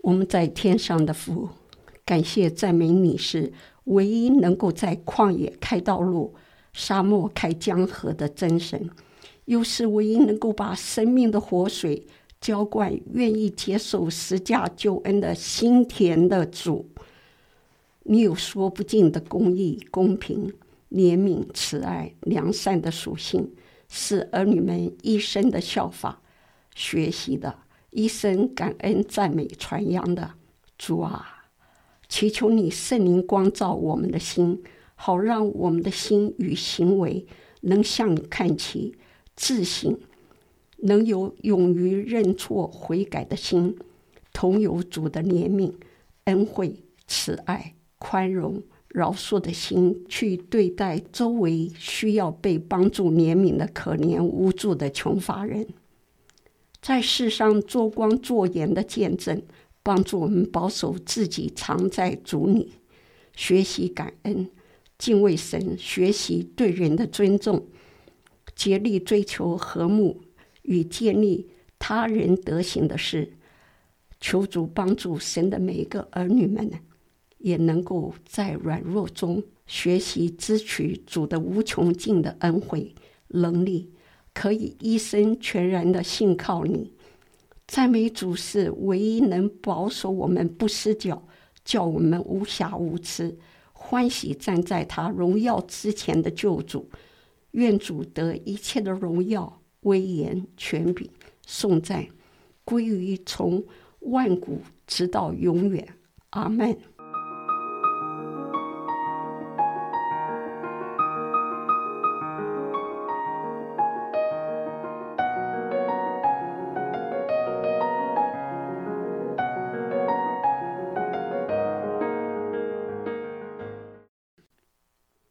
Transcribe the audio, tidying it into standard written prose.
我们在天上的父，感谢赞美你是唯一能够在旷野开道路、沙漠开江河的真神，又是唯一能够把生命的活水浇灌愿意接受十架救恩的心田的主。你有说不尽的公义、公平、怜悯、慈爱、良善的属性，是儿女们一生的效法、学习的，一生感恩赞美传扬的。主啊，祈求你圣灵光照我们的心，好让我们的心与行为能向你看齐，自省，能有勇于认错悔改的心，同有主的怜悯、恩惠、慈爱、宽容、饶恕的心，去对待周围需要被帮助怜悯的可怜无助的穷乏人，在世上做光做盐的见证，帮助我们保守自己藏在主里，学习感恩、敬畏神，学习对人的尊重，竭力追求和睦与建立他人德行的事。求主帮助神的每一个儿女们，也能够在软弱中学习支取主的无穷尽的恩惠能力，可以一生全然的信靠你。赞美主是唯一能保守我们不失脚，叫我们无瑕无疵，欢喜站在他荣耀之前的救主。愿主得一切的荣耀、威严、权柄、颂赞，归于从万古直到永远。阿们。